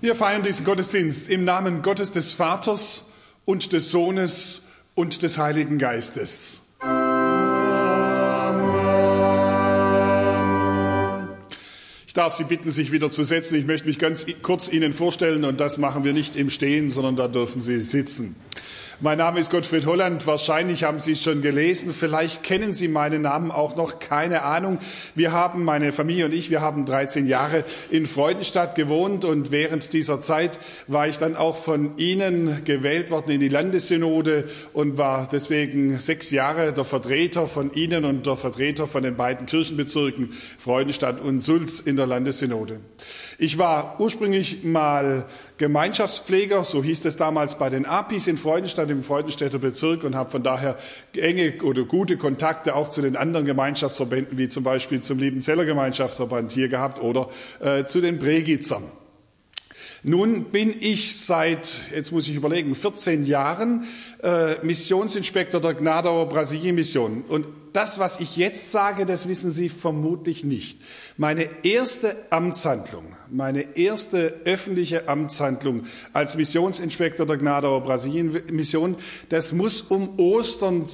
Wir feiern diesen Gottesdienst im Namen Gottes des Vaters und des Sohnes und des Heiligen Geistes. Amen. Ich darf Sie bitten, sich wieder zu setzen. Ich möchte mich ganz kurz Ihnen vorstellen und das machen wir nicht im Stehen, sondern da dürfen Sie sitzen. Mein Name ist Gottfried Holland. Wahrscheinlich haben Sie es schon gelesen. Vielleicht kennen Sie meinen Namen auch noch. Keine Ahnung. Meine Familie und ich, wir haben 13 Jahre in Freudenstadt gewohnt und während dieser Zeit war ich dann auch von Ihnen gewählt worden in die Landessynode und war deswegen 6 Jahre der Vertreter von Ihnen und der Vertreter von den beiden Kirchenbezirken Freudenstadt und Sulz in der Landessynode. Ich war ursprünglich mal Gemeinschaftspfleger, so hieß es damals bei den APIs in Freudenstadt, im Freudenstädter Bezirk und habe von daher enge oder gute Kontakte auch zu den anderen Gemeinschaftsverbänden, wie zum Beispiel zum Liebenzeller Gemeinschaftsverband hier gehabt oder zu den Bregitzern. Nun bin ich seit, jetzt muss ich überlegen, 14 Jahren Missionsinspektor der Gnadauer Brasilien-Mission. Und das, was ich jetzt sage, das wissen Sie vermutlich nicht. Meine erste öffentliche Amtshandlung als Missionsinspektor der Gnadauer Brasilien-Mission, das muss um Ostern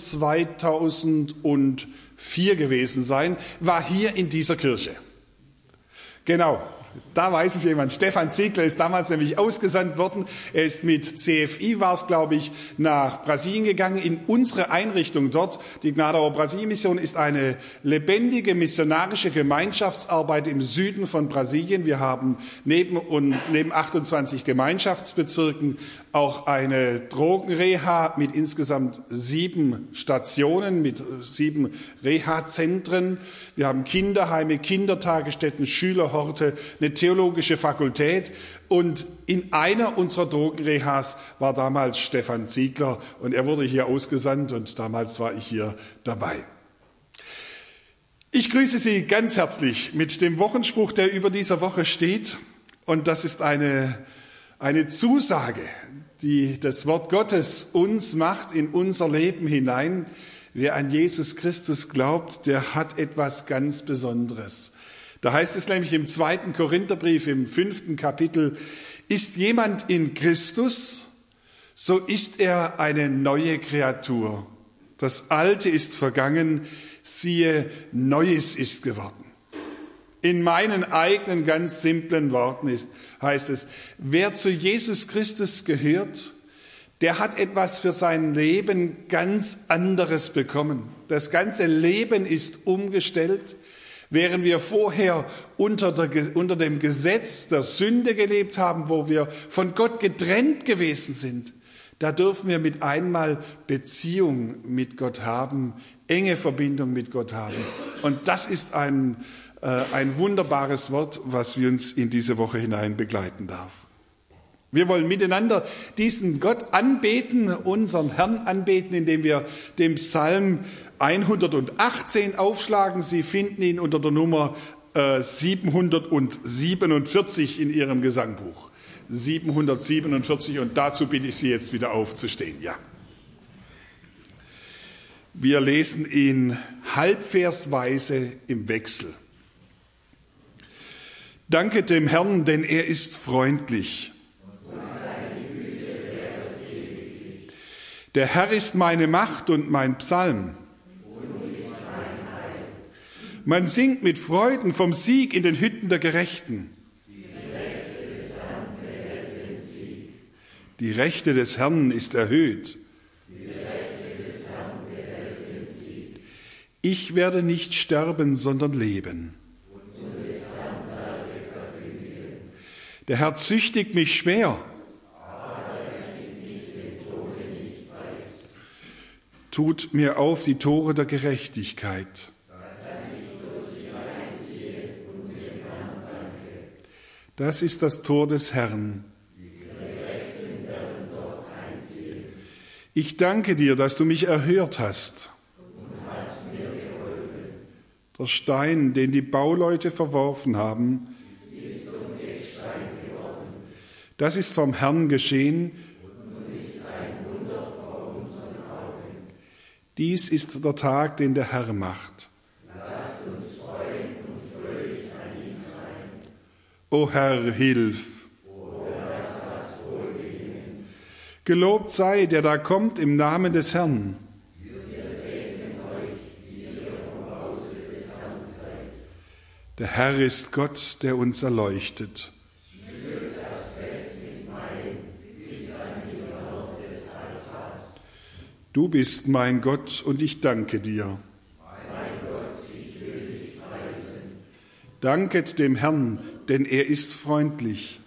2004 gewesen sein, war hier in dieser Kirche. Genau. Da weiß es jemand. Stefan Ziegler ist damals nämlich ausgesandt worden. Er ist mit CFI, war es glaube ich, nach Brasilien gegangen, in unsere Einrichtung dort. Die Gnadauer Brasilien-Mission ist eine lebendige missionarische Gemeinschaftsarbeit im Süden von Brasilien. Wir haben neben 28 Gemeinschaftsbezirken auch eine Drogenreha mit insgesamt 7 Stationen, mit 7 Reha-Zentren. Wir haben Kinderheime, Kindertagesstätten, Schülerhorte, eine theologische Fakultät und in einer unserer Drogenrehas war damals Stefan Ziegler und er wurde hier ausgesandt und damals war ich hier dabei. Ich grüße Sie ganz herzlich mit dem Wochenspruch, der über dieser Woche steht und das ist eine Zusage, die das Wort Gottes uns macht in unser Leben hinein. Wer an Jesus Christus glaubt, der hat etwas ganz Besonderes. Da heißt es nämlich im 2. Korintherbrief im 5. Kapitel, ist jemand in Christus, so ist er eine neue Kreatur. Das Alte ist vergangen, siehe, Neues ist geworden. In meinen eigenen ganz simplen Worten heißt es, wer zu Jesus Christus gehört, der hat etwas für sein Leben ganz anderes bekommen. Das ganze Leben ist umgestellt. Während wir vorher unter dem Gesetz der Sünde gelebt haben, wo wir von Gott getrennt gewesen sind, da dürfen wir mit einmal Beziehung mit Gott haben, enge Verbindung mit Gott haben. Und das ist ein wunderbares Wort, was wir uns in diese Woche hinein begleiten darf. Wir wollen miteinander diesen Gott anbeten, unseren Herrn anbeten, indem wir den Psalm 118 aufschlagen. Sie finden ihn unter der Nummer 747 in Ihrem Gesangbuch. 747 und dazu bitte ich Sie jetzt wieder aufzustehen. Ja. Wir lesen ihn halbversweise im Wechsel. Danket dem Herrn, denn er ist freundlich. Der Herr ist meine Macht und mein Psalm. Man singt mit Freuden vom Sieg in den Hütten der Gerechten. Die Rechte des Herrn ist erhöht. Ich werde nicht sterben, sondern leben. Der Herr züchtigt mich schwer. Tut mir auf die Tore der Gerechtigkeit. Das ist das Tor des Herrn. Ich danke dir, dass du mich erhört hast. Der Stein, den die Bauleute verworfen haben, das ist vom Herrn geschehen. Dies ist der Tag, den der Herr macht. Lasst uns freuen und fröhlich an ihm sein. O Herr, hilf. O Herr, Gelobt sei, der da kommt im Namen des Herrn. Der Herr ist Gott, der uns erleuchtet. Du bist mein Gott und ich danke dir. Danket dem Herrn, denn er ist freundlich.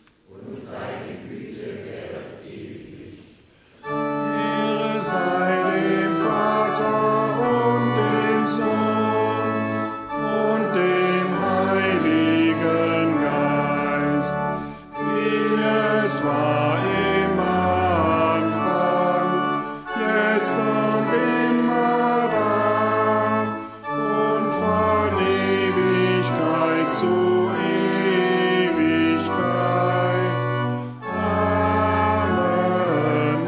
Ehre sei dem Vater und dem Sohn und dem Heiligen Geist, wie es war im Anfang, jetzt und immer da und von Ewigkeit zu Ewigkeit. Amen.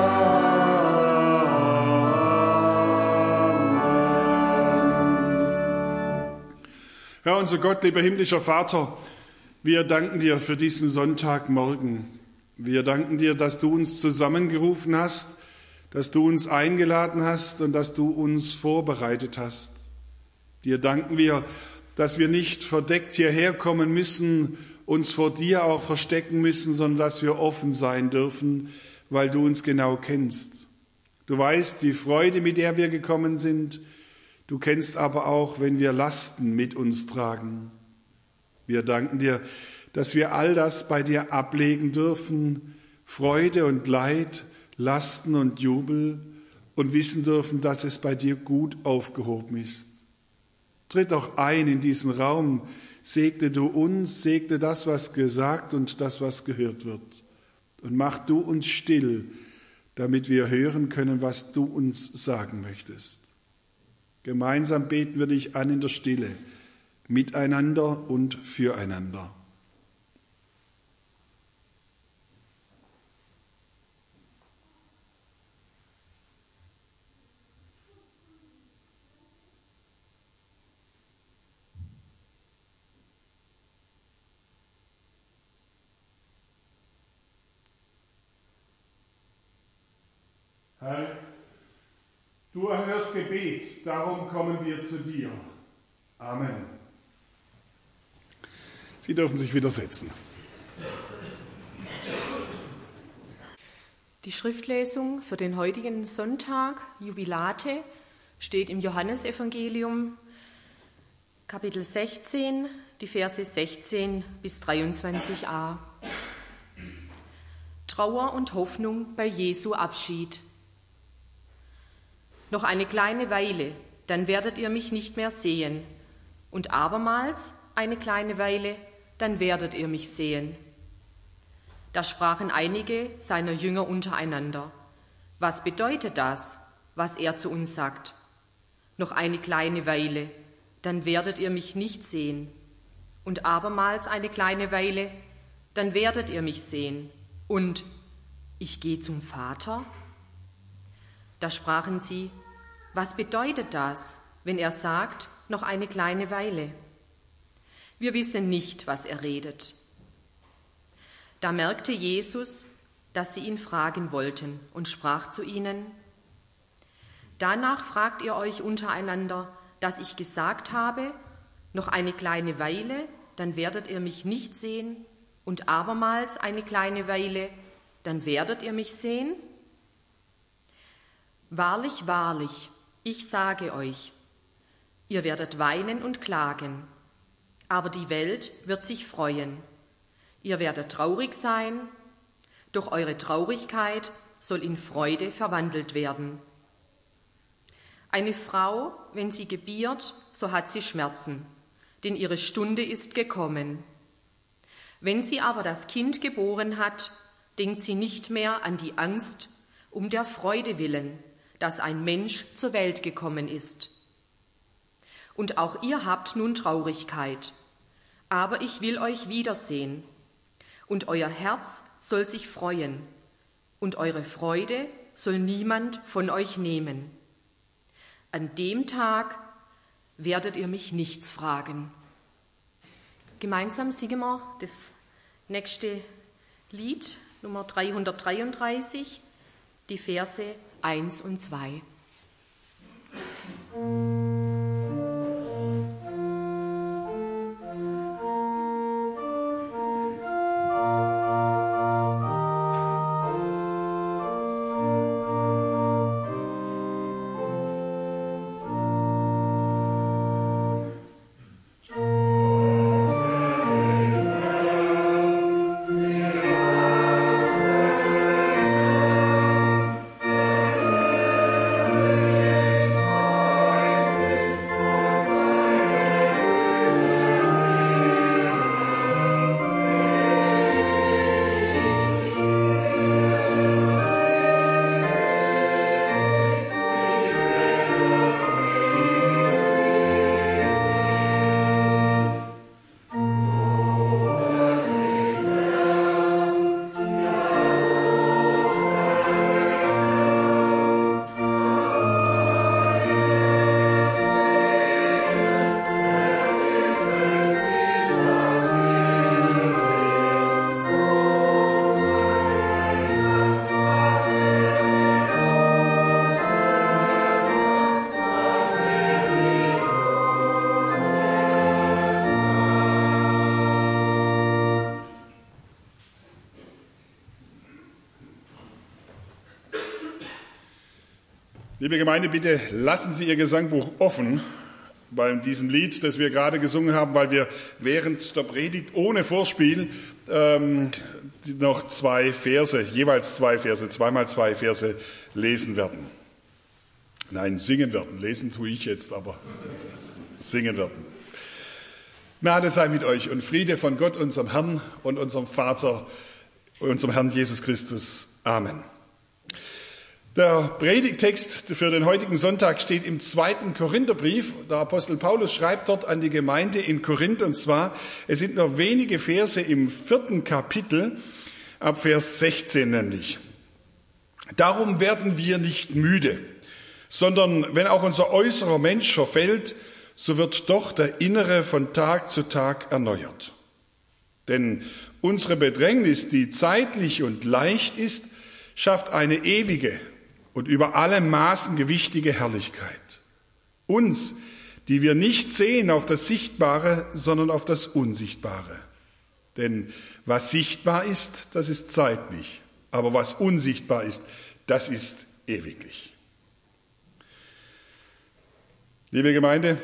Amen. Herr, unser Gott, lieber himmlischer Vater, wir danken dir für diesen Sonntagmorgen. Wir danken dir, dass du uns zusammengerufen hast, dass du uns eingeladen hast und dass du uns vorbereitet hast. Dir danken wir, dass wir nicht verdeckt hierher kommen müssen, uns vor dir auch verstecken müssen, sondern dass wir offen sein dürfen, weil du uns genau kennst. Du weißt die Freude, mit der wir gekommen sind. Du kennst aber auch, wenn wir Lasten mit uns tragen. Wir danken dir, dass wir all das bei dir ablegen dürfen, Freude und Leid, Lasten und Jubel, und wissen dürfen, dass es bei dir gut aufgehoben ist. Tritt doch ein in diesen Raum, segne du uns, segne das, was gesagt und das, was gehört wird. Und mach du uns still, damit wir hören können, was du uns sagen möchtest. Gemeinsam beten wir dich an in der Stille, miteinander und füreinander. Herr, du erhörst Gebet, darum kommen wir zu dir. Amen. Sie dürfen sich wieder setzen. Die Schriftlesung für den heutigen Sonntag, Jubilate, steht im Johannesevangelium, Kapitel 16, die Verse 16 bis 23a. Trauer und Hoffnung bei Jesu Abschied. Noch eine kleine Weile, dann werdet ihr mich nicht mehr sehen. Und abermals eine kleine Weile, dann werdet ihr mich sehen. Da sprachen einige seiner Jünger untereinander: Was bedeutet das, was er zu uns sagt? Noch eine kleine Weile, dann werdet ihr mich nicht sehen. Und abermals eine kleine Weile, dann werdet ihr mich sehen. Und ich gehe zum Vater? Da sprachen sie: Was bedeutet das, wenn er sagt, noch eine kleine Weile? Wir wissen nicht, was er redet. Da merkte Jesus, dass sie ihn fragen wollten und sprach zu ihnen: Danach fragt ihr euch untereinander, dass ich gesagt habe, noch eine kleine Weile, dann werdet ihr mich nicht sehen, und abermals eine kleine Weile, dann werdet ihr mich sehen? Wahrlich, wahrlich, ich sage euch, ihr werdet weinen und klagen, aber die Welt wird sich freuen. Ihr werdet traurig sein, doch eure Traurigkeit soll in Freude verwandelt werden. Eine Frau, wenn sie gebiert, so hat sie Schmerzen, denn ihre Stunde ist gekommen. Wenn sie aber das Kind geboren hat, denkt sie nicht mehr an die Angst, um der Freude willen, dass ein Mensch zur Welt gekommen ist. Und auch ihr habt nun Traurigkeit, aber ich will euch wiedersehen, und euer Herz soll sich freuen, und eure Freude soll niemand von euch nehmen. An dem Tag werdet ihr mich nichts fragen. Gemeinsam singen wir das nächste Lied, Nummer 333, die Verse 1 und 2. Liebe Gemeinde, bitte lassen Sie Ihr Gesangbuch offen bei diesem Lied, das wir gerade gesungen haben, weil wir während der Predigt ohne Vorspiel noch zwei Verse, jeweils zwei Verse, zweimal zwei Verse lesen werden. Nein, singen werden. Lesen tue ich jetzt, aber singen werden. Gnade sei mit euch und Friede von Gott, unserem Herrn und unserem Vater, unserem Herrn Jesus Christus. Amen. Der Predigttext für den heutigen Sonntag steht im 2. Korintherbrief. Der Apostel Paulus schreibt dort an die Gemeinde in Korinth, und zwar, es sind nur wenige Verse im 4. Kapitel, ab Vers 16 nämlich. Darum werden wir nicht müde, sondern wenn auch unser äußerer Mensch verfällt, so wird doch der innere von Tag zu Tag erneuert. Denn unsere Bedrängnis, die zeitlich und leicht ist, schafft eine ewige und über alle Maßen gewichtige Herrlichkeit. Uns, die wir nicht sehen auf das Sichtbare, sondern auf das Unsichtbare. Denn was sichtbar ist, das ist zeitlich, aber was unsichtbar ist, das ist ewiglich. Liebe Gemeinde,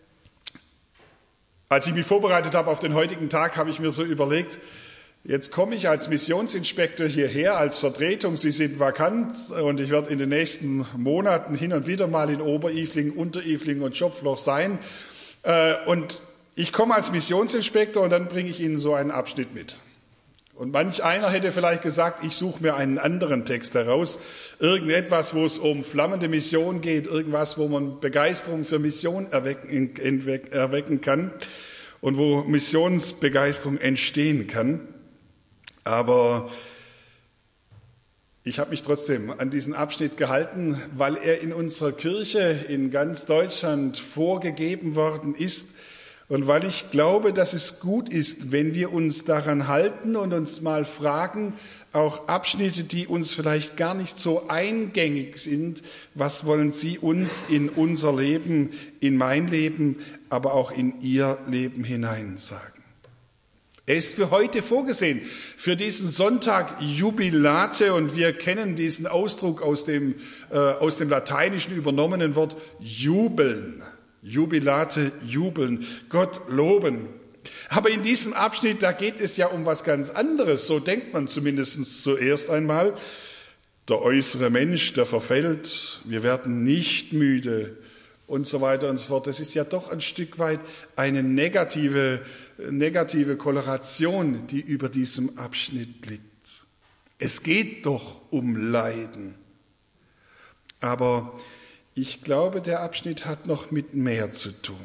als ich mich vorbereitet habe auf den heutigen Tag, habe ich mir so überlegt, jetzt komme ich als Missionsinspektor hierher, als Vertretung. Sie sind vakant und ich werde in den nächsten Monaten hin und wieder mal in Oberilflingen, Unterilflingen und Schopfloch sein. Und ich komme als Missionsinspektor und dann bringe ich Ihnen so einen Abschnitt mit. Und manch einer hätte vielleicht gesagt, ich suche mir einen anderen Text heraus. Irgendetwas, wo es um flammende Mission geht, irgendwas, wo man Begeisterung für Mission erwecken kann und wo Missionsbegeisterung entstehen kann. Aber ich habe mich trotzdem an diesen Abschnitt gehalten, weil er in unserer Kirche in ganz Deutschland vorgegeben worden ist und weil ich glaube, dass es gut ist, wenn wir uns daran halten und uns mal fragen, auch Abschnitte, die uns vielleicht gar nicht so eingängig sind, was wollen Sie uns in unser Leben, in mein Leben, aber auch in Ihr Leben hinein sagen. Er ist für heute vorgesehen, für diesen Sonntag Jubilate, und wir kennen diesen Ausdruck aus dem Lateinischen übernommenen Wort jubeln. Jubilate, jubeln, Gott loben. Aber in diesem Abschnitt, da geht es ja um was ganz anderes, so denkt man zumindest zuerst einmal. Der äußere Mensch, der verfällt, wir werden nicht müde und so weiter und so fort. Das ist ja doch ein Stück weit eine negative Koloration, die über diesem Abschnitt liegt. Es geht doch um Leiden. Aber ich glaube, der Abschnitt hat noch mit mehr zu tun.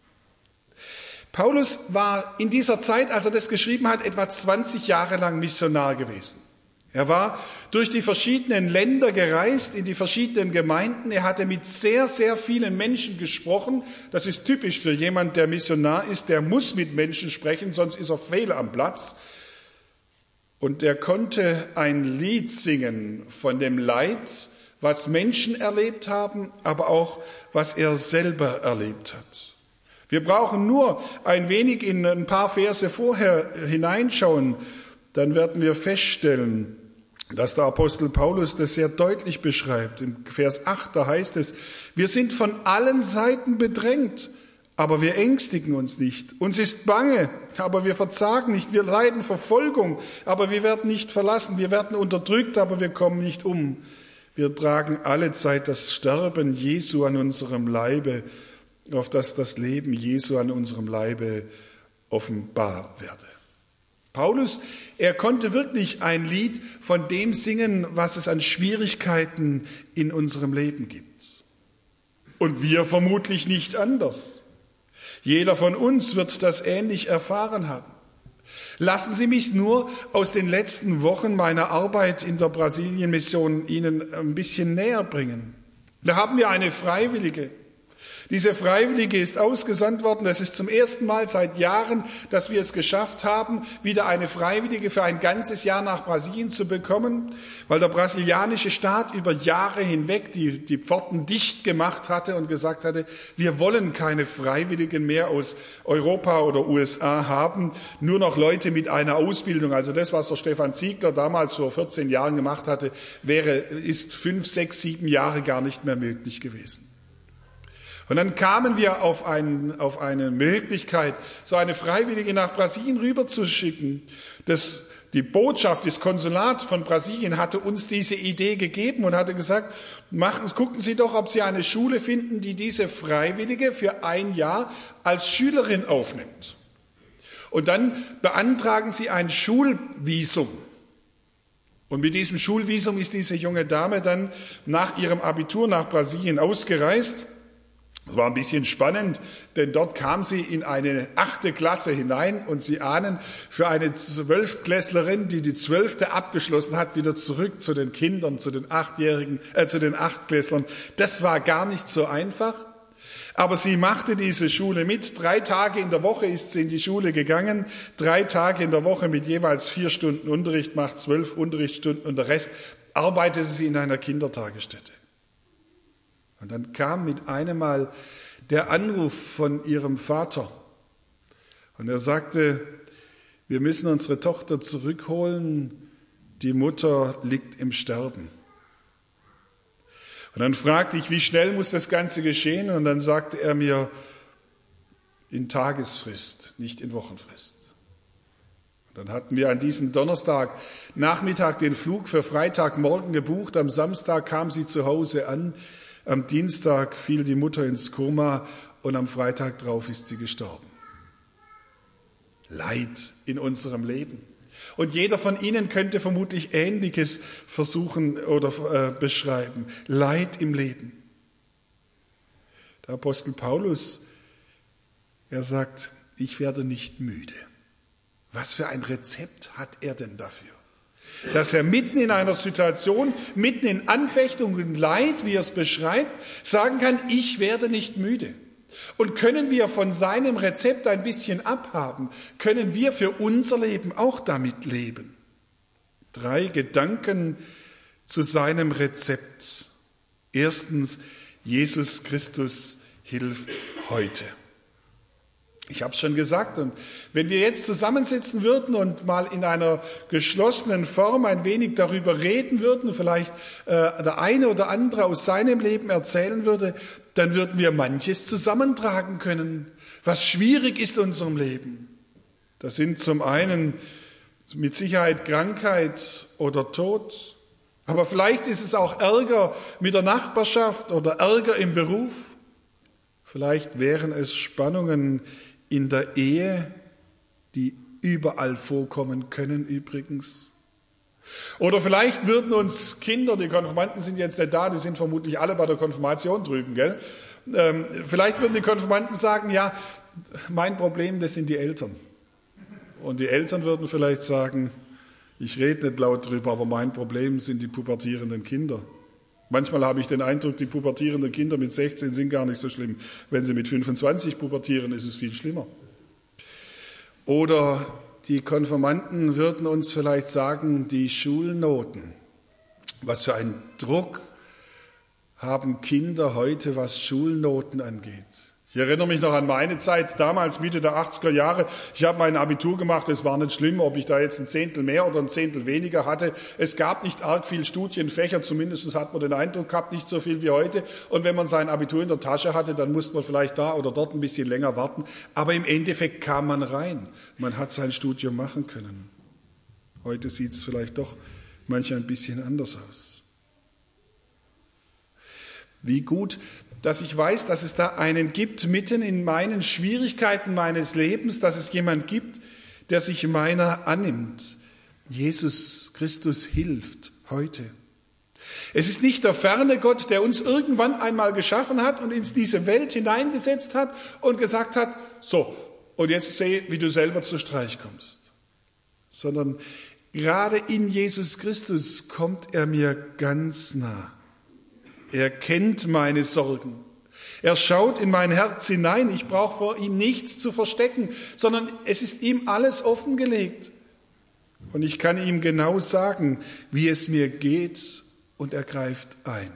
Paulus war in dieser Zeit, als er das geschrieben hat, etwa 20 Jahre lang Missionar gewesen. Er war durch die verschiedenen Länder gereist, in die verschiedenen Gemeinden. Er hatte mit sehr, sehr vielen Menschen gesprochen. Das ist typisch für jemand, der Missionar ist. Der muss mit Menschen sprechen, sonst ist er fehl am Platz. Und er konnte ein Lied singen von dem Leid, was Menschen erlebt haben, aber auch, was er selber erlebt hat. Wir brauchen nur ein wenig in ein paar Verse vorher hineinschauen, dann werden wir feststellen, dass der Apostel Paulus das sehr deutlich beschreibt. Im Vers 8, da heißt es, wir sind von allen Seiten bedrängt, aber wir ängstigen uns nicht. Uns ist bange, aber wir verzagen nicht. Wir leiden Verfolgung, aber wir werden nicht verlassen. Wir werden unterdrückt, aber wir kommen nicht um. Wir tragen alle Zeit das Sterben Jesu an unserem Leibe, auf dass das Leben Jesu an unserem Leibe offenbar werde. Paulus, er konnte wirklich ein Lied von dem singen, was es an Schwierigkeiten in unserem Leben gibt. Und wir vermutlich nicht anders. Jeder von uns wird das ähnlich erfahren haben. Lassen Sie mich nur aus den letzten Wochen meiner Arbeit in der Brasilien-Mission Ihnen ein bisschen näher bringen. Da haben wir eine Freiwillige. Diese Freiwillige ist ausgesandt worden. Das ist zum ersten Mal seit Jahren, dass wir es geschafft haben, wieder eine Freiwillige für ein ganzes Jahr nach Brasilien zu bekommen, weil der brasilianische Staat über Jahre hinweg die Pforten dicht gemacht hatte und gesagt hatte, wir wollen keine Freiwilligen mehr aus Europa oder USA haben, nur noch Leute mit einer Ausbildung. Also das, was der Stefan Ziegler damals vor 14 Jahren gemacht hatte, ist 5, 6, 7 Jahre gar nicht mehr möglich gewesen. Und dann kamen wir auf eine Möglichkeit, so eine Freiwillige nach Brasilien rüberzuschicken. Die Botschaft, das Konsulat von Brasilien hatte uns diese Idee gegeben und hatte gesagt, gucken Sie doch, ob Sie eine Schule finden, die diese Freiwillige für ein Jahr als Schülerin aufnimmt. Und dann beantragen Sie ein Schulvisum. Und mit diesem Schulvisum ist diese junge Dame dann nach ihrem Abitur nach Brasilien ausgereist. Das war ein bisschen spannend, denn dort kam sie in eine 8. Klasse hinein und Sie ahnen, für eine 12-Klässlerin, die die 12. abgeschlossen hat, wieder zurück zu den Kindern, zu den 8-Klässlern. Das war gar nicht so einfach. Aber sie machte diese Schule mit. 3 Tage in der Woche ist sie in die Schule gegangen. 3 Tage in der Woche mit jeweils 4 Stunden Unterricht, macht 12 Unterrichtsstunden und der Rest arbeitete sie in einer Kindertagesstätte. Und dann kam mit einem Mal der Anruf von ihrem Vater. Und er sagte, wir müssen unsere Tochter zurückholen, die Mutter liegt im Sterben. Und dann fragte ich, wie schnell muss das Ganze geschehen? Und dann sagte er mir, in Tagesfrist, nicht in Wochenfrist. Und dann hatten wir an diesem Donnerstag Nachmittag den Flug für Freitagmorgen gebucht. Am Samstag kam sie zu Hause an. Am Dienstag fiel die Mutter ins Koma und am Freitag drauf ist sie gestorben. Leid in unserem Leben. Und jeder von Ihnen könnte vermutlich Ähnliches versuchen oder beschreiben. Leid im Leben. Der Apostel Paulus, er sagt, ich werde nicht müde. Was für ein Rezept hat er denn dafür? Dass er mitten in einer Situation, mitten in Anfechtung und Leid, wie er es beschreibt, sagen kann, ich werde nicht müde. Und können wir von seinem Rezept ein bisschen abhaben, können wir für unser Leben auch damit leben. 3 Gedanken zu seinem Rezept. Erstens, Jesus Christus hilft heute. Ich habe es schon gesagt, und wenn wir jetzt zusammensitzen würden und mal in einer geschlossenen Form ein wenig darüber reden würden, vielleicht der eine oder andere aus seinem Leben erzählen würde, dann würden wir manches zusammentragen können, was schwierig ist in unserem Leben. Das sind zum einen mit Sicherheit Krankheit oder Tod, aber vielleicht ist es auch Ärger mit der Nachbarschaft oder Ärger im Beruf. Vielleicht wären es Spannungen in der Ehe, die überall vorkommen können übrigens. Oder vielleicht würden uns Kinder, die Konfirmanden sind jetzt nicht da, die sind vermutlich alle bei der Konfirmation drüben, gell? Vielleicht würden die Konfirmanden sagen, ja, mein Problem, das sind die Eltern. Und die Eltern würden vielleicht sagen, ich rede nicht laut drüber, aber mein Problem sind die pubertierenden Kinder. Manchmal habe ich den Eindruck, die pubertierenden Kinder mit 16 sind gar nicht so schlimm. Wenn sie mit 25 pubertieren, ist es viel schlimmer. Oder Die Konfirmanden würden uns vielleicht sagen, die Schulnoten. Was für einen Druck haben Kinder heute, was Schulnoten angeht. Ich erinnere mich noch an meine Zeit, damals Mitte der 80er Jahre. Ich habe mein Abitur gemacht, es war nicht schlimm, ob ich da jetzt ein Zehntel mehr oder ein Zehntel weniger hatte. Es gab nicht arg viel Studienfächer, zumindest hat man den Eindruck gehabt, nicht so viel wie heute. Und wenn man sein Abitur in der Tasche hatte, dann musste man vielleicht da oder dort ein bisschen länger warten. Aber im Endeffekt kam man rein. Man hat sein Studium machen können. Heute sieht es vielleicht doch manchmal ein bisschen anders aus. Wie gut, dass ich weiß, dass es da einen gibt, mitten in meinen Schwierigkeiten meines Lebens, dass es jemand gibt, der sich meiner annimmt. Jesus Christus hilft heute. Es ist nicht der ferne Gott, der uns irgendwann einmal geschaffen hat und in diese Welt hineingesetzt hat und gesagt hat, so, und jetzt seh, wie du selber zu Streich kommst. Sondern gerade in Jesus Christus kommt er mir ganz nah. Er kennt meine Sorgen. Er schaut in mein Herz hinein. Ich brauche vor ihm nichts zu verstecken, sondern es ist ihm alles offengelegt. Und ich kann ihm genau sagen, wie es mir geht, und er greift ein.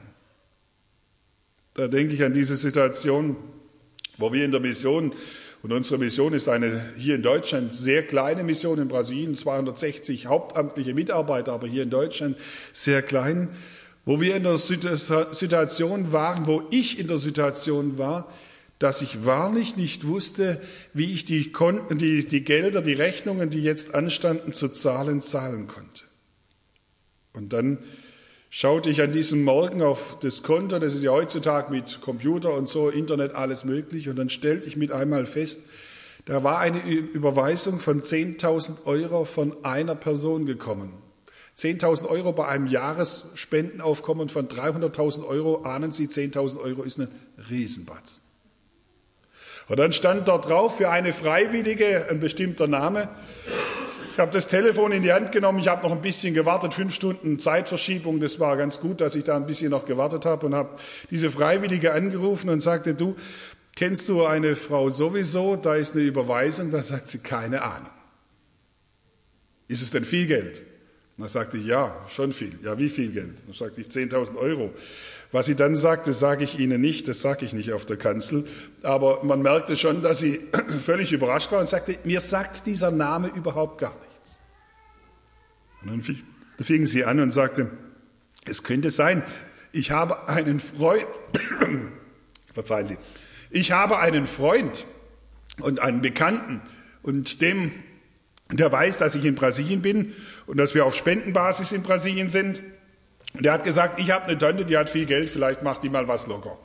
Da denke ich an diese Situation, wo wir in der Mission, und unsere Mission ist eine hier in Deutschland sehr kleine Mission, in Brasilien 260 hauptamtliche Mitarbeiter, aber hier in Deutschland sehr klein, wo wir in der Situation waren, wo ich in der Situation war, dass ich wahrlich nicht wusste, wie ich die Gelder, die Rechnungen, die jetzt anstanden, zu zahlen konnte. Und dann schaute ich an diesem Morgen auf das Konto, das ist ja heutzutage mit Computer und so, Internet, alles möglich, und dann stellte ich mit einmal fest, da war eine Überweisung von 10.000 Euro von einer Person gekommen. 10.000 Euro bei einem Jahresspendenaufkommen von 300.000 Euro, ahnen Sie, 10.000 Euro ist ein Riesenbatzen. Und dann stand dort drauf für eine Freiwillige ein bestimmter Name. Ich habe das Telefon in die Hand genommen, ich habe noch ein bisschen gewartet, 5 Stunden Zeitverschiebung, das war ganz gut, dass ich da ein bisschen noch gewartet habe und habe diese Freiwillige angerufen und sagte, du, kennst du eine Frau sowieso, da ist eine Überweisung, da sagt sie, keine Ahnung. Ist es denn viel Geld? Da sagte ich, ja, schon viel. Ja, wie viel Geld? Da sagte ich, 10.000 Euro. Was sie dann sagte, sage ich Ihnen nicht, das sage ich nicht auf der Kanzel. Aber man merkte schon, dass sie völlig überrascht war und sagte, mir sagt dieser Name überhaupt gar nichts. Und dann fing sie an und sagte, es könnte sein, ich habe einen Freund, verzeihen Sie, ich habe einen Freund und einen Bekannten und der weiß, dass ich in Brasilien bin und dass wir auf Spendenbasis in Brasilien sind. Und der hat gesagt, ich habe eine Tante, die hat viel Geld, vielleicht macht die mal was locker.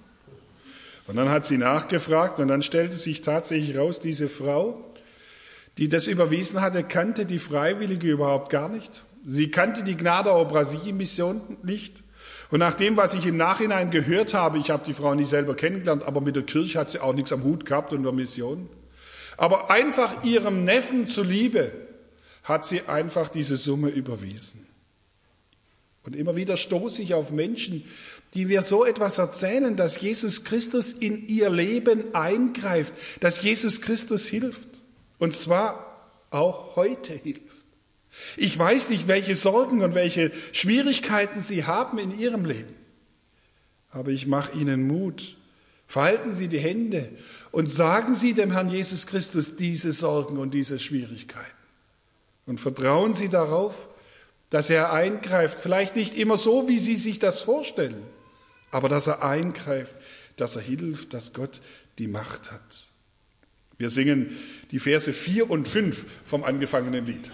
Und dann hat sie nachgefragt und dann stellte sich tatsächlich raus, diese Frau, die das überwiesen hatte, kannte die Freiwillige überhaupt gar nicht. Sie kannte die Gnadauer Brasilien-Mission nicht. Und nach dem, was ich im Nachhinein gehört habe, ich habe die Frau nicht selber kennengelernt, aber mit der Kirche hat sie auch nichts am Hut gehabt und der Mission. Aber einfach ihrem Neffen zuliebe hat sie einfach diese Summe überwiesen. Und immer wieder stoße ich auf Menschen, die mir so etwas erzählen, dass Jesus Christus in ihr Leben eingreift, dass Jesus Christus hilft. Und zwar auch heute hilft. Ich weiß nicht, welche Sorgen und welche Schwierigkeiten Sie haben in Ihrem Leben. Aber ich mache Ihnen Mut. Falten Sie die Hände und sagen Sie dem Herrn Jesus Christus diese Sorgen und diese Schwierigkeiten. Und vertrauen Sie darauf, dass er eingreift. Vielleicht nicht immer so, wie Sie sich das vorstellen, aber dass er eingreift, dass er hilft, dass Gott die Macht hat. Wir singen die Verse 4 und 5 vom angefangenen Lied.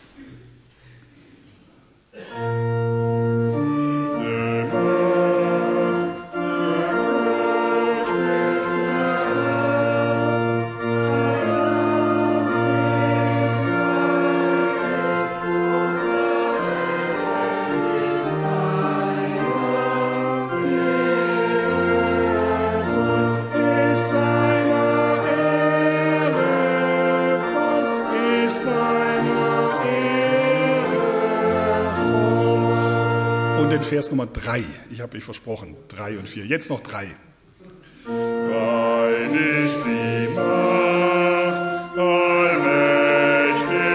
Vers Nummer 3. Ich habe euch versprochen, 3 und 4. Jetzt noch 3. Dein ist die Macht, allmächtig.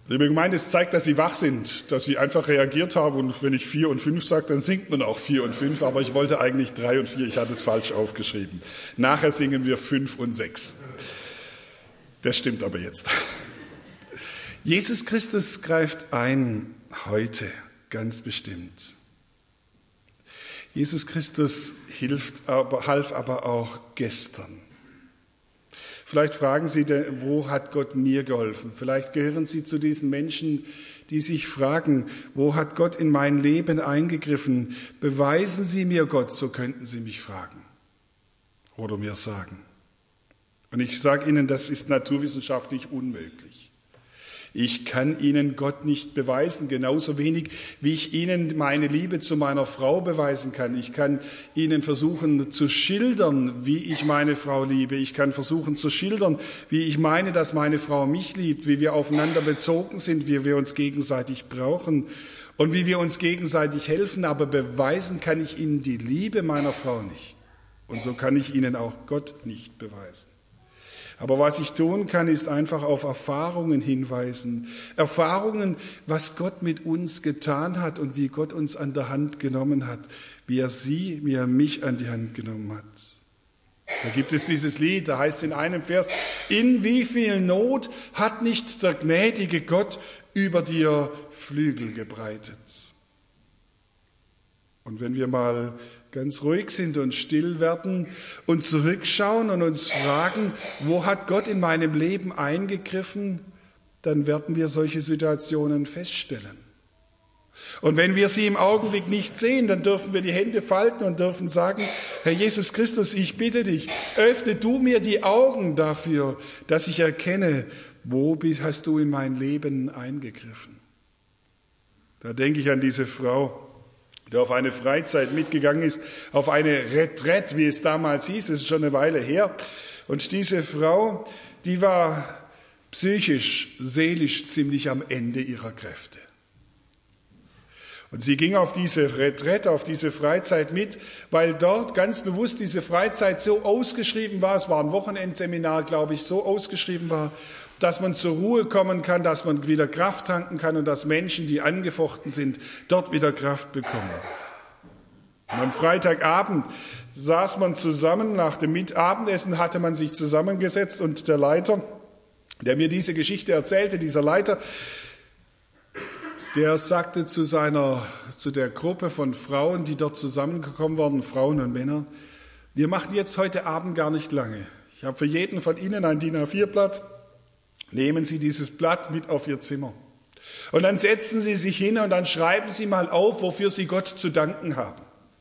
Liebe Gemeinde, es zeigt, dass Sie wach sind, dass Sie einfach reagiert haben. Und wenn ich 4 und 5 sage, dann singt man auch 4 und 5. Aber ich wollte eigentlich 3 und 4. Ich hatte es falsch aufgeschrieben. Nachher singen wir 5 und 6. Das stimmt aber jetzt. Jesus Christus greift ein heute, ganz bestimmt. Jesus Christus half aber auch gestern. Vielleicht fragen Sie, wo hat Gott mir geholfen? Vielleicht gehören Sie zu diesen Menschen, die sich fragen, wo hat Gott in mein Leben eingegriffen? Beweisen Sie mir Gott, so könnten Sie mich fragen oder mir sagen. Und ich sage Ihnen, das ist naturwissenschaftlich unmöglich. Ich kann Ihnen Gott nicht beweisen, genauso wenig wie ich Ihnen meine Liebe zu meiner Frau beweisen kann. Ich kann Ihnen versuchen zu schildern, wie ich meine Frau liebe. Ich kann versuchen zu schildern, wie ich meine, dass meine Frau mich liebt, wie wir aufeinander bezogen sind, wie wir uns gegenseitig brauchen und wie wir uns gegenseitig helfen. Aber beweisen kann ich Ihnen die Liebe meiner Frau nicht. Und so kann ich Ihnen auch Gott nicht beweisen. Aber was ich tun kann, ist einfach auf Erfahrungen hinweisen. Erfahrungen, was Gott mit uns getan hat und wie Gott uns an der Hand genommen hat, wie er mich an die Hand genommen hat. Da gibt es dieses Lied, da heißt in einem Vers, in wie viel Not hat nicht der gnädige Gott über dir Flügel gebreitet. Und wenn wir mal ganz ruhig sind und still werden und zurückschauen und uns fragen, wo hat Gott in meinem Leben eingegriffen, dann werden wir solche Situationen feststellen. Und wenn wir sie im Augenblick nicht sehen, dann dürfen wir die Hände falten und dürfen sagen, Herr Jesus Christus, ich bitte dich, öffne du mir die Augen dafür, dass ich erkenne, wo hast du in mein Leben eingegriffen. Da denke ich an diese Frau, der auf eine Freizeit mitgegangen ist, auf eine Retraite, wie es damals hieß, es ist schon eine Weile her. Und diese Frau, die war psychisch, seelisch ziemlich am Ende ihrer Kräfte. Und sie ging auf diese Retraite, auf diese Freizeit mit, weil dort ganz bewusst diese Freizeit so ausgeschrieben war, es war ein Wochenendseminar, glaube ich, so ausgeschrieben war, dass man zur Ruhe kommen kann, dass man wieder Kraft tanken kann und dass Menschen, die angefochten sind, dort wieder Kraft bekommen. Und am Freitagabend saß man zusammen, nach dem Abendessen hatte man sich zusammengesetzt und der Leiter, der mir diese Geschichte erzählte, dieser Leiter, der sagte zu der Gruppe von Frauen, die dort zusammengekommen waren, Frauen und Männer, wir machen jetzt heute Abend gar nicht lange. Ich habe für jeden von Ihnen ein DIN A4-Blatt. Nehmen Sie dieses Blatt mit auf Ihr Zimmer. Und dann setzen Sie sich hin und dann schreiben Sie mal auf, wofür Sie Gott zu danken haben.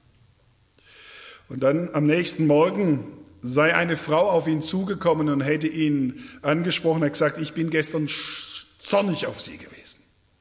Und dann am nächsten Morgen sei eine Frau auf ihn zugekommen und hätte ihn angesprochen, hat gesagt, ich bin gestern zornig auf Sie gewesen.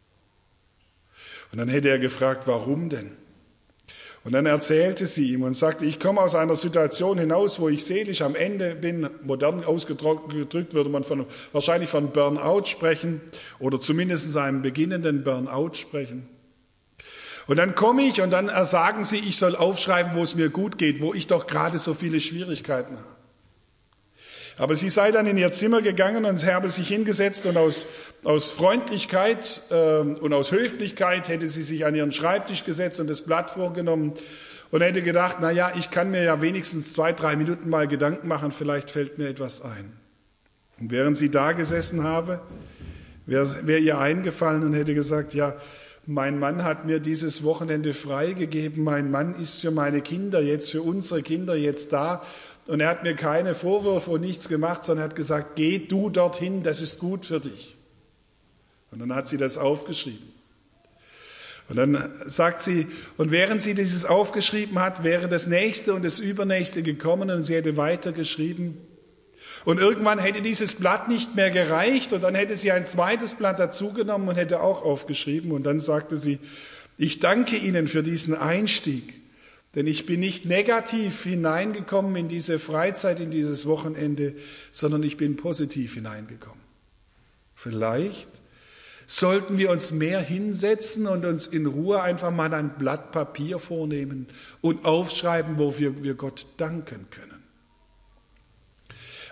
Und dann hätte er gefragt, warum denn? Und dann erzählte sie ihm und sagte, ich komme aus einer Situation hinaus, wo ich seelisch am Ende bin. Modern ausgedrückt würde man wahrscheinlich von Burnout sprechen oder zumindest einem beginnenden Burnout sprechen. Und dann komme ich und dann sagen sie, ich soll aufschreiben, wo es mir gut geht, wo ich doch gerade so viele Schwierigkeiten habe. Aber sie sei dann in ihr Zimmer gegangen und habe sich hingesetzt und aus Freundlichkeit und aus Höflichkeit hätte sie sich an ihren Schreibtisch gesetzt und das Blatt vorgenommen und hätte gedacht, ich kann mir ja wenigstens 2-3 Minuten mal Gedanken machen, vielleicht fällt mir etwas ein. Und während sie da gesessen habe, wäre ihr eingefallen und hätte gesagt, mein Mann hat mir dieses Wochenende freigegeben, mein Mann ist für meine Kinder jetzt, für unsere Kinder jetzt da. Und er hat mir keine Vorwürfe und nichts gemacht, sondern hat gesagt, geh du dorthin, das ist gut für dich. Und dann hat sie das aufgeschrieben. Und dann sagt sie, und während sie dieses aufgeschrieben hat, wäre das nächste und das übernächste gekommen und sie hätte weitergeschrieben. Und irgendwann hätte dieses Blatt nicht mehr gereicht und dann hätte sie ein zweites Blatt dazugenommen und hätte auch aufgeschrieben. Und dann sagte sie, ich danke Ihnen für diesen Einstieg. Denn ich bin nicht negativ hineingekommen in diese Freizeit, in dieses Wochenende, sondern ich bin positiv hineingekommen. Vielleicht sollten wir uns mehr hinsetzen und uns in Ruhe einfach mal ein Blatt Papier vornehmen und aufschreiben, wofür wir Gott danken können.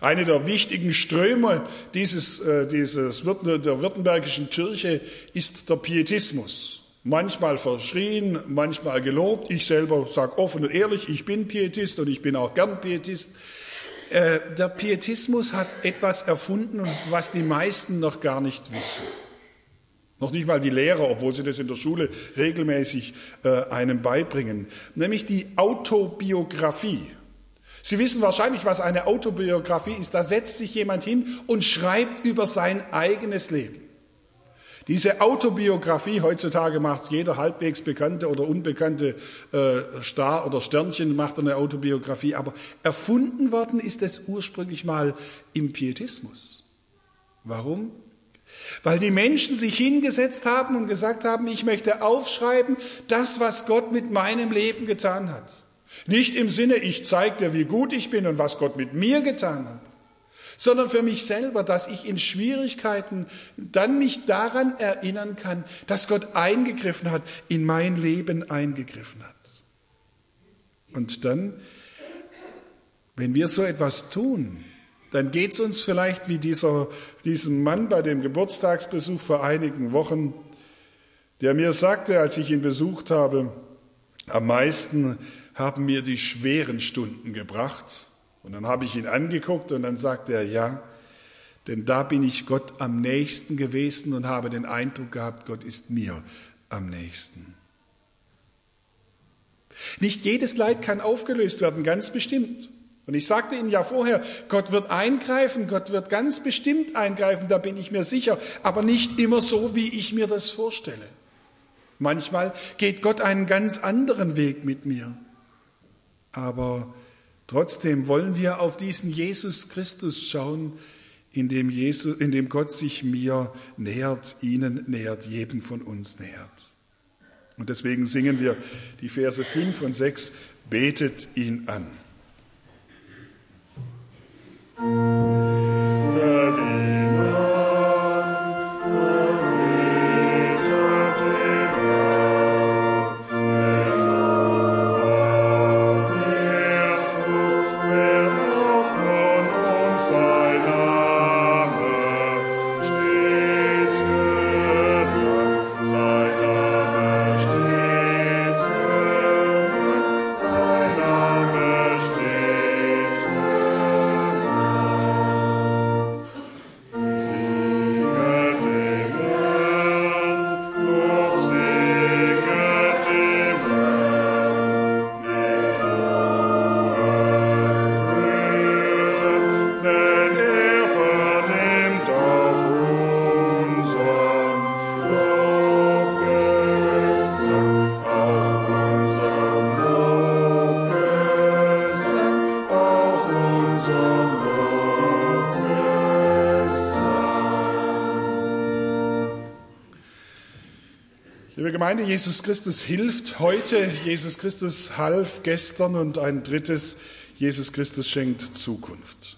Eine der wichtigen Ströme der württembergischen Kirche ist der Pietismus. Manchmal verschrien, manchmal gelobt. Ich selber sage offen und ehrlich, ich bin Pietist und ich bin auch gern Pietist. Der Pietismus hat etwas erfunden, was die meisten noch gar nicht wissen. Noch nicht mal die Lehrer, obwohl sie das in der Schule regelmäßig einem beibringen. Nämlich die Autobiografie. Sie wissen wahrscheinlich, was eine Autobiografie ist. Da setzt sich jemand hin und schreibt über sein eigenes Leben. Diese Autobiografie, heutzutage macht es jeder halbwegs bekannte oder unbekannte Star oder Sternchen, macht eine Autobiografie. Aber erfunden worden ist es ursprünglich mal im Pietismus. Warum? Weil die Menschen sich hingesetzt haben und gesagt haben, ich möchte aufschreiben, das, was Gott mit meinem Leben getan hat. Nicht im Sinne, ich zeige dir, wie gut ich bin und was Gott mit mir getan hat, sondern für mich selber, dass ich in Schwierigkeiten dann mich daran erinnern kann, dass Gott eingegriffen hat, in mein Leben eingegriffen hat. Und dann, wenn wir so etwas tun, dann geht es uns vielleicht wie diesem Mann bei dem Geburtstagsbesuch vor einigen Wochen, der mir sagte, als ich ihn besucht habe, am meisten haben mir die schweren Stunden gebracht. Und dann habe ich ihn angeguckt und dann sagte er, ja, denn da bin ich Gott am nächsten gewesen und habe den Eindruck gehabt, Gott ist mir am nächsten. Nicht jedes Leid kann aufgelöst werden, ganz bestimmt. Und ich sagte Ihnen ja vorher, Gott wird eingreifen, Gott wird ganz bestimmt eingreifen, da bin ich mir sicher, aber nicht immer so, wie ich mir das vorstelle. Manchmal geht Gott einen ganz anderen Weg mit mir. Aber trotzdem wollen wir auf diesen Jesus Christus schauen, in dem Gott sich mir nähert, Ihnen nähert, jedem von uns nähert. Und deswegen singen wir die Verse 5 und 6, betet ihn an. Liebe Gemeinde, Jesus Christus hilft heute, Jesus Christus half gestern und ein drittes, Jesus Christus schenkt Zukunft.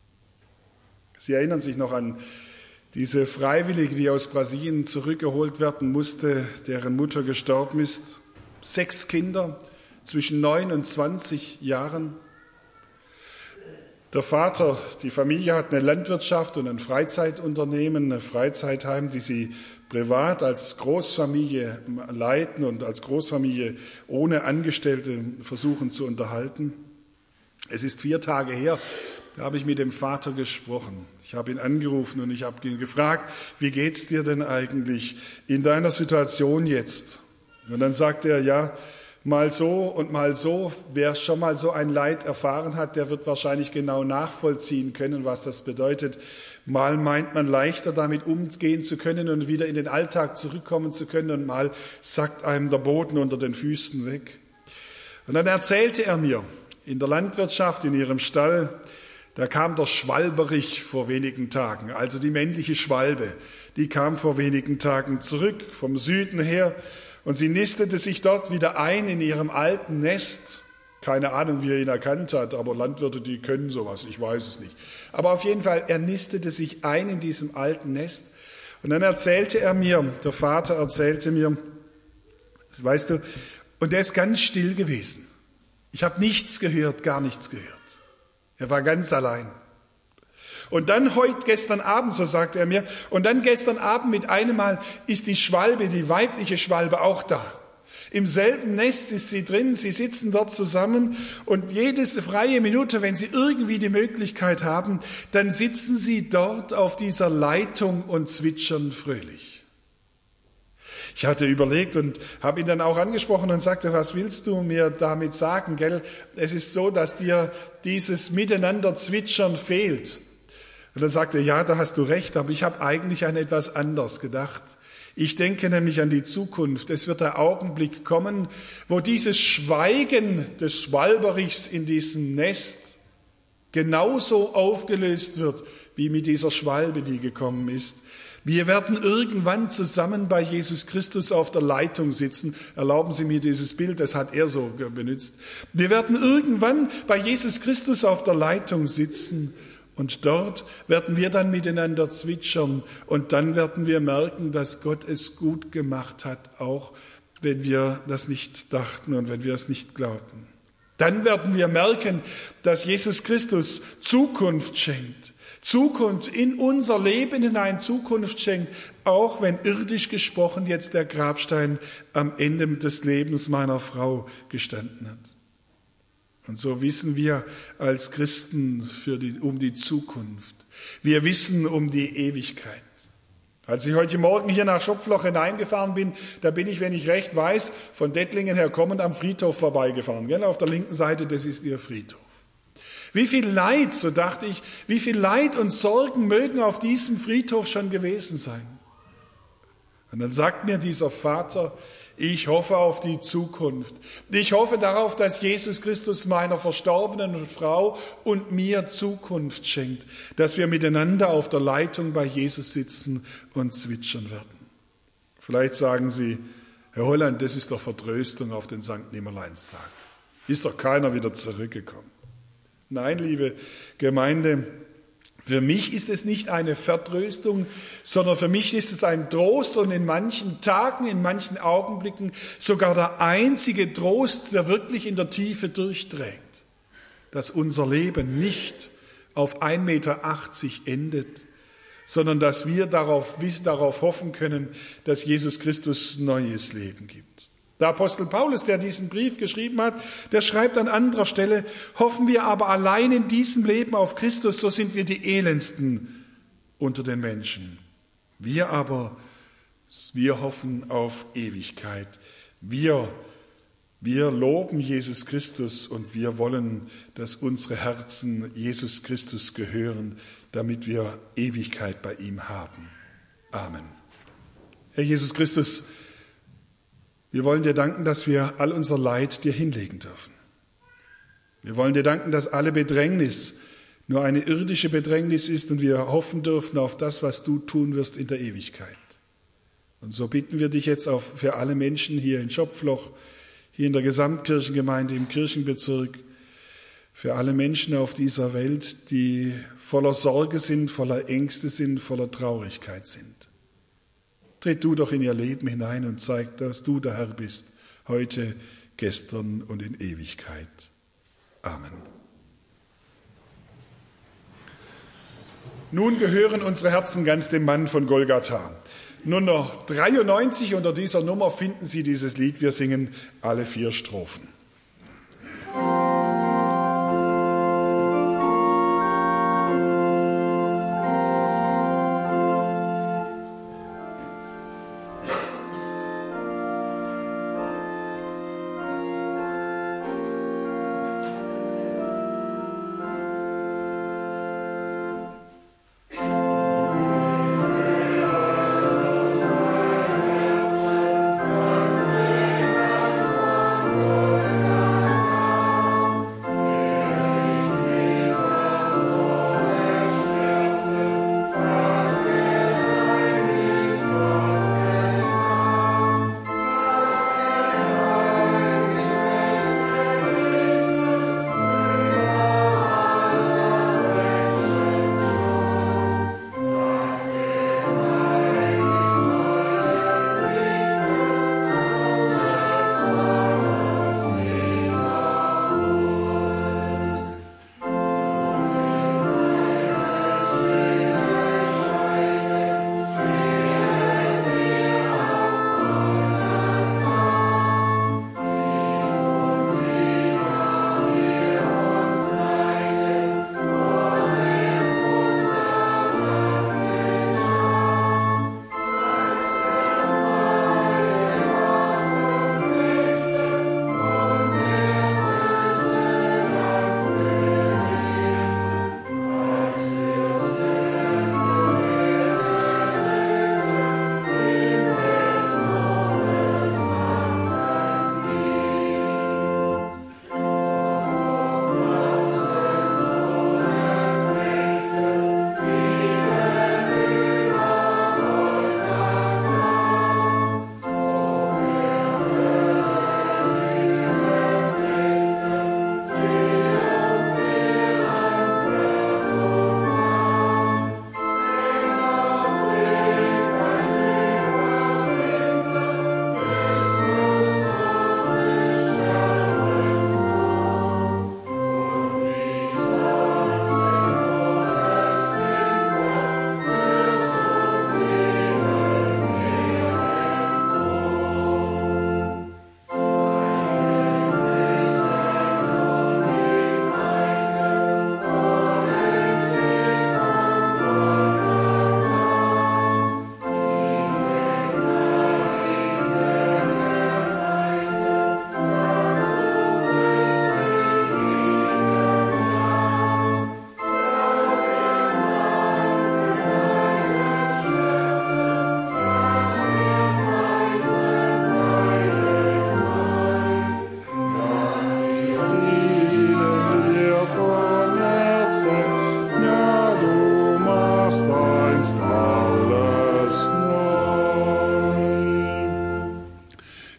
Sie erinnern sich noch an diese Freiwillige, die aus Brasilien zurückgeholt werden musste, deren Mutter gestorben ist. 6 Kinder zwischen 9 und 20 Jahren. Der Vater, die Familie hat eine Landwirtschaft und ein Freizeitunternehmen, ein Freizeitheim, die sie privat als Großfamilie leiten und als Großfamilie ohne Angestellte versuchen zu unterhalten. Es ist 4 Tage her, da habe ich mit dem Vater gesprochen. Ich habe ihn angerufen und ich habe ihn gefragt, wie geht's dir denn eigentlich in deiner Situation jetzt? Und dann sagte er, ja, mal so und mal so. Wer schon mal so ein Leid erfahren hat, der wird wahrscheinlich genau nachvollziehen können, was das bedeutet. Mal meint man leichter damit umgehen zu können und wieder in den Alltag zurückkommen zu können und mal sackt einem der Boden unter den Füßen weg. Und dann erzählte er mir, in der Landwirtschaft, in ihrem Stall, da kam der Schwalberich vor wenigen Tagen, also die männliche Schwalbe, die kam vor wenigen Tagen zurück vom Süden her und sie nistete sich dort wieder ein in ihrem alten Nest. Keine Ahnung, wie er ihn erkannt hat, aber Landwirte, die können sowas, ich weiß es nicht. Aber auf jeden Fall, er nistete sich ein in diesem alten Nest. Und dann erzählte er mir, der Vater erzählte mir, das weißt du, und er ist ganz still gewesen. Ich habe nichts gehört, gar nichts gehört. Er war ganz allein. Und dann gestern Abend, so sagt er mir, und dann gestern Abend mit einem Mal ist die Schwalbe, die weibliche Schwalbe auch da. Im selben Nest ist sie drin, sie sitzen dort zusammen und jede freie Minute, wenn sie irgendwie die Möglichkeit haben, dann sitzen sie dort auf dieser Leitung und zwitschern fröhlich. Ich hatte überlegt und habe ihn dann auch angesprochen und sagte, was willst du mir damit sagen, gell? Es ist so, dass dir dieses Miteinander zwitschern fehlt. Und dann sagte er, ja, da hast du recht, aber ich habe eigentlich an etwas anderes gedacht. Ich denke nämlich an die Zukunft. Es wird der Augenblick kommen, wo dieses Schweigen des Schwalberichs in diesem Nest genauso aufgelöst wird, wie mit dieser Schwalbe, die gekommen ist. Wir werden irgendwann zusammen bei Jesus Christus auf der Leitung sitzen. Erlauben Sie mir dieses Bild, das hat er so benutzt. Wir werden irgendwann bei Jesus Christus auf der Leitung sitzen. Und dort werden wir dann miteinander zwitschern und dann werden wir merken, dass Gott es gut gemacht hat, auch wenn wir das nicht dachten und wenn wir es nicht glaubten. Dann werden wir merken, dass Jesus Christus Zukunft schenkt. Zukunft in unser Leben hinein, Zukunft schenkt, auch wenn irdisch gesprochen jetzt der Grabstein am Ende des Lebens meiner Frau gestanden hat. Und so wissen wir als Christen um die Zukunft. Wir wissen um die Ewigkeit. Als ich heute Morgen hier nach Schopfloch hineingefahren bin, da bin ich, wenn ich recht weiß, von Dettlingen her kommend am Friedhof vorbeigefahren. Gell? Auf der linken Seite, das ist ihr Friedhof. Wie viel Leid, so dachte ich, wie viel Leid und Sorgen mögen auf diesem Friedhof schon gewesen sein. Und dann sagt mir dieser Vater, ich hoffe auf die Zukunft. Ich hoffe darauf, dass Jesus Christus meiner verstorbenen Frau und mir Zukunft schenkt, dass wir miteinander auf der Leitung bei Jesus sitzen und zwitschern werden. Vielleicht sagen Sie, Herr Holland, das ist doch Vertröstung auf den Sankt Nimmerleinstag. Ist doch keiner wieder zurückgekommen. Nein, liebe Gemeinde, für mich ist es nicht eine Vertröstung, sondern für mich ist es ein Trost und in manchen Tagen, in manchen Augenblicken sogar der einzige Trost, der wirklich in der Tiefe durchträgt, dass unser Leben nicht auf 1,80 Meter endet, sondern dass wir darauf hoffen können, dass Jesus Christus neues Leben gibt. Der Apostel Paulus, der diesen Brief geschrieben hat, der schreibt an anderer Stelle, hoffen wir aber allein in diesem Leben auf Christus, so sind wir die Elendsten unter den Menschen. Wir aber, wir hoffen auf Ewigkeit. Wir loben Jesus Christus und wir wollen, dass unsere Herzen Jesus Christus gehören, damit wir Ewigkeit bei ihm haben. Amen. Herr Jesus Christus, wir wollen dir danken, dass wir all unser Leid dir hinlegen dürfen. Wir wollen dir danken, dass alle Bedrängnis nur eine irdische Bedrängnis ist und wir hoffen dürfen auf das, was du tun wirst in der Ewigkeit. Und so bitten wir dich jetzt auch für alle Menschen hier in Schopfloch, hier in der Gesamtkirchengemeinde, im Kirchenbezirk, für alle Menschen auf dieser Welt, die voller Sorge sind, voller Ängste sind, voller Traurigkeit sind. Tritt du doch in ihr Leben hinein und zeig, dass du der Herr bist, heute, gestern und in Ewigkeit. Amen. Nun gehören unsere Herzen ganz dem Mann von Golgatha. Nummer 93, unter dieser Nummer finden Sie dieses Lied. Wir singen alle 4 Strophen.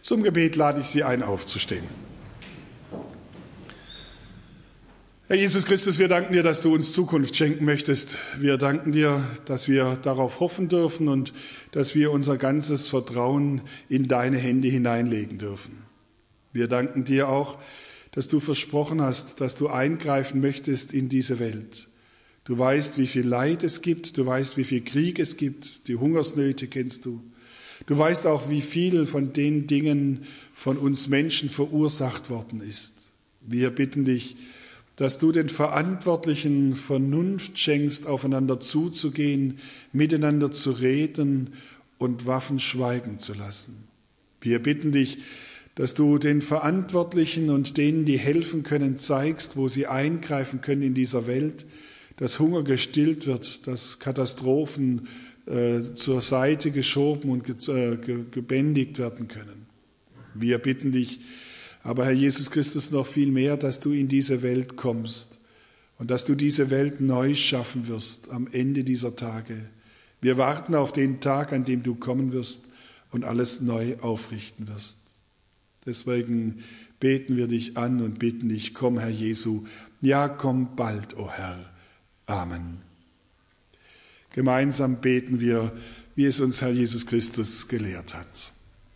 Zum Gebet lade ich Sie ein, aufzustehen. Herr Jesus Christus, wir danken dir, dass du uns Zukunft schenken möchtest. Wir danken dir, dass wir darauf hoffen dürfen und dass wir unser ganzes Vertrauen in deine Hände hineinlegen dürfen. Wir danken dir auch, dass du versprochen hast, dass du eingreifen möchtest in diese Welt. Du weißt, wie viel Leid es gibt, du weißt, wie viel Krieg es gibt, die Hungersnöte kennst du. Du weißt auch, wie viel von den Dingen von uns Menschen verursacht worden ist. Wir bitten dich, dass du den Verantwortlichen Vernunft schenkst, aufeinander zuzugehen, miteinander zu reden und Waffen schweigen zu lassen. Wir bitten dich, dass du den Verantwortlichen und denen, die helfen können, zeigst, wo sie eingreifen können in dieser Welt, dass Hunger gestillt wird, dass Katastrophen zur Seite geschoben und gebändigt werden können. Wir bitten dich, aber Herr Jesus Christus, noch viel mehr, dass du in diese Welt kommst und dass du diese Welt neu schaffen wirst am Ende dieser Tage. Wir warten auf den Tag, an dem du kommen wirst und alles neu aufrichten wirst. Deswegen beten wir dich an und bitten dich, komm, Herr Jesu, ja, komm bald, o Herr. Amen. Gemeinsam beten wir, wie es uns Herr Jesus Christus gelehrt hat.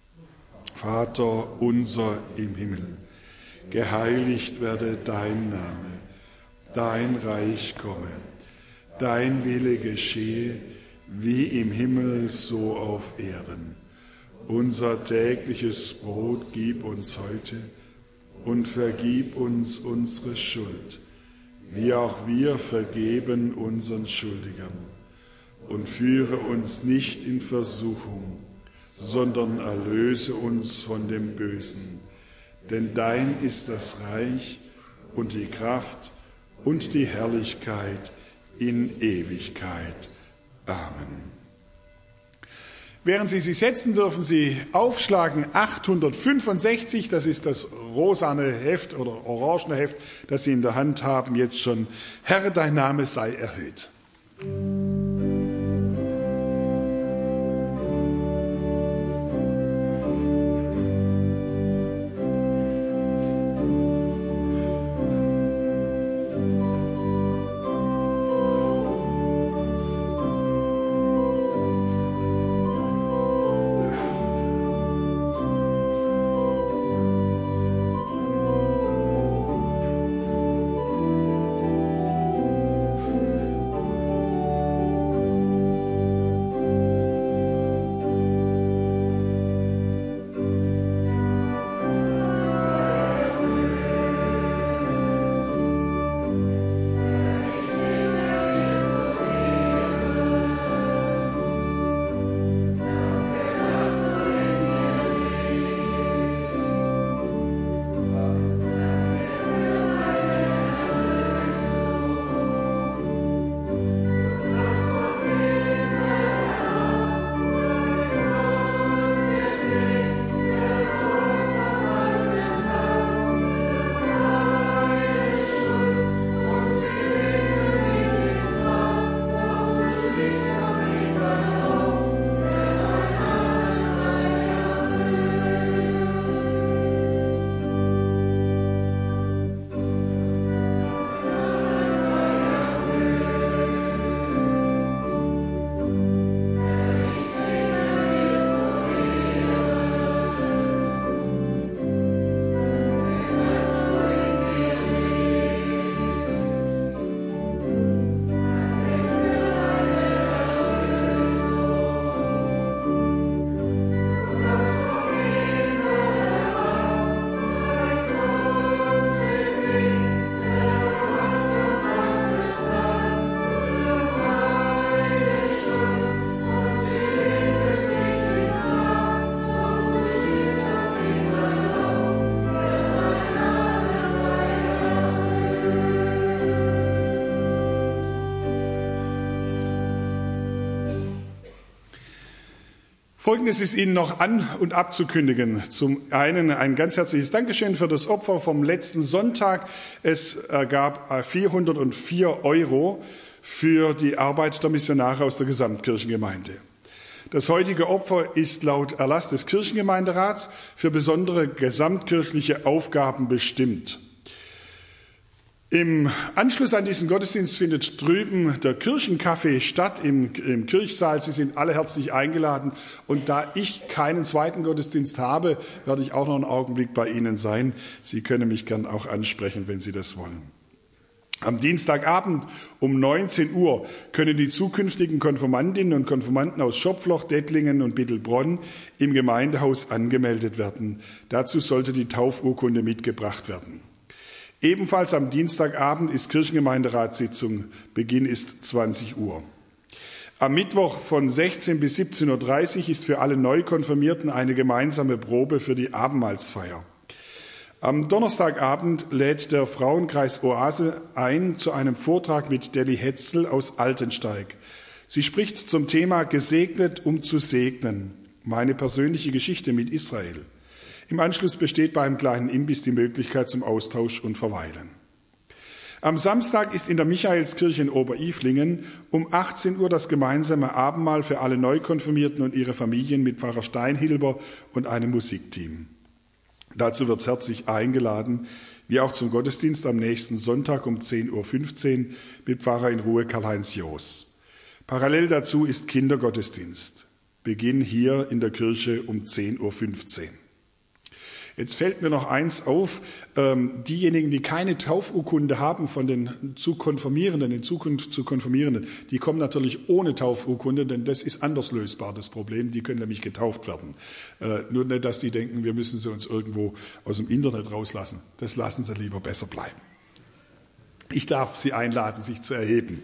Vater unser im Himmel, geheiligt werde dein Name, dein Reich komme, dein Wille geschehe, wie im Himmel so auf Erden. Unser tägliches Brot gib uns heute und vergib uns unsere Schuld, wie auch wir vergeben unseren Schuldigern. Und führe uns nicht in Versuchung, sondern erlöse uns von dem Bösen. Denn dein ist das Reich und die Kraft und die Herrlichkeit in Ewigkeit. Amen. Während Sie sich setzen, dürfen Sie aufschlagen 865, das ist das rosane Heft oder orangene Heft, das Sie in der Hand haben, jetzt schon. Herr, dein Name sei erhöht. Folgendes ist Ihnen noch an- und abzukündigen. Zum einen ein ganz herzliches Dankeschön für das Opfer vom letzten Sonntag. Es ergab 404 € für die Arbeit der Missionare aus der Gesamtkirchengemeinde. Das heutige Opfer ist laut Erlass des Kirchengemeinderats für besondere gesamtkirchliche Aufgaben bestimmt. Im Anschluss an diesen Gottesdienst findet drüben der Kirchenkaffee statt im Kirchsaal. Sie sind alle herzlich eingeladen. Und da ich keinen zweiten Gottesdienst habe, werde ich auch noch einen Augenblick bei Ihnen sein. Sie können mich gern auch ansprechen, wenn Sie das wollen. Am Dienstagabend um 19 Uhr können die zukünftigen Konfirmandinnen und Konfirmanden aus Schopfloch, Dettlingen und Bittelbronn im Gemeindehaus angemeldet werden. Dazu sollte die Taufurkunde mitgebracht werden. Ebenfalls am Dienstagabend ist Kirchengemeinderatssitzung. Beginn ist 20 Uhr. Am Mittwoch von 16 bis 17.30 Uhr ist für alle Neukonfirmierten eine gemeinsame Probe für die Abendmahlsfeier. Am Donnerstagabend lädt der Frauenkreis Oase ein zu einem Vortrag mit Deli Hetzel aus Altensteig. Sie spricht zum Thema Gesegnet, um zu segnen. Meine persönliche Geschichte mit Israel. Im Anschluss besteht bei einem kleinen Imbiss die Möglichkeit zum Austausch und Verweilen. Am Samstag ist in der Michaelskirche in Oberilflingen um 18 Uhr das gemeinsame Abendmahl für alle Neukonfirmierten und ihre Familien mit Pfarrer Steinhilber und einem Musikteam. Dazu wird herzlich eingeladen, wie auch zum Gottesdienst am nächsten Sonntag um 10.15 Uhr mit Pfarrer in Ruhe Karl-Heinz Joos. Parallel dazu ist Kindergottesdienst. Beginn hier in der Kirche um 10.15 Uhr. Jetzt fällt mir noch eins auf, diejenigen, die keine Taufurkunde haben von den Zukonfirmierenden, in Zukunft zu Konfirmierenden, die kommen natürlich ohne Taufurkunde, denn das ist anders lösbar, das Problem, die können nämlich getauft werden. Nur nicht, dass die denken, wir müssen sie uns irgendwo aus dem Internet rauslassen. Das lassen sie lieber besser bleiben. Ich darf Sie einladen, sich zu erheben.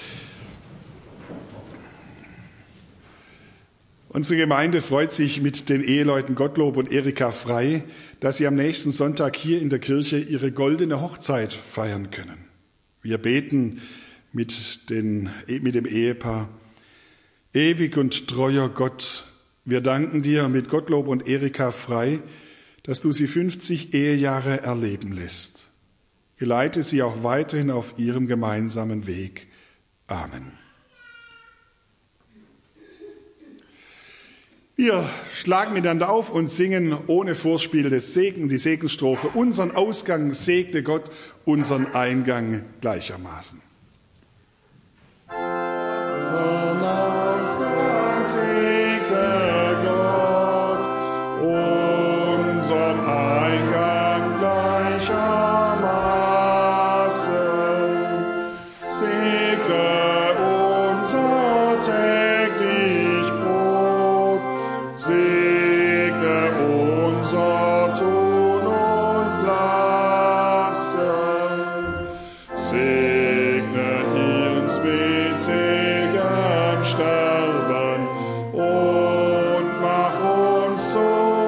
Unsere Gemeinde freut sich mit den Eheleuten Gottlob und Erika Frei, dass sie am nächsten Sonntag hier in der Kirche ihre goldene Hochzeit feiern können. Wir beten mit dem Ehepaar. Ewig und treuer Gott, wir danken dir mit Gottlob und Erika Frei, dass du sie 50 Ehejahre erleben lässt. Geleite sie auch weiterhin auf ihrem gemeinsamen Weg. Amen. Wir schlagen miteinander auf und singen ohne Vorspiel des Segen, die Segensstrophe. Unseren Ausgang segne Gott, unseren Eingang gleichermaßen. Unseren Ausgang segne Gott, unseren Eingang gleichermaßen. Segne unser täglich Brot, segne unser Tun und Lassen, segne uns mit seligem Sterben und mach uns zu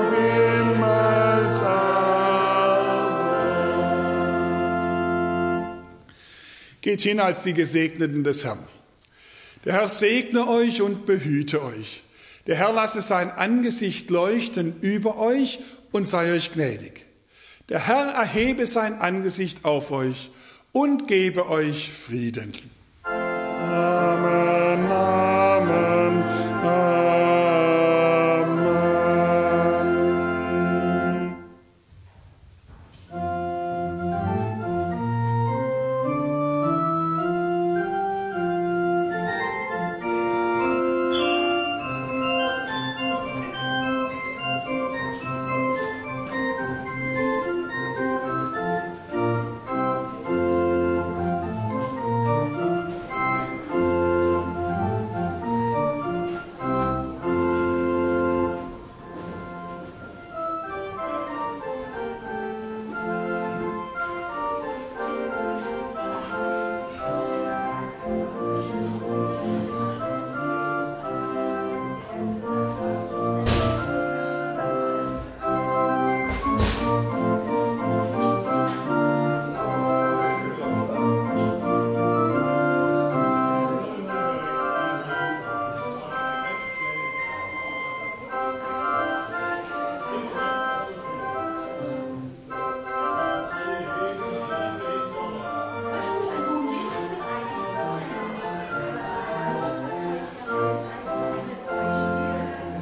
Himmelserben. Geht hin als die Gesegneten des Herrn. Der Herr segne euch und behüte euch. Der Herr lasse sein Angesicht leuchten über euch und sei euch gnädig. Der Herr erhebe sein Angesicht auf euch und gebe euch Frieden. Amen, Amen.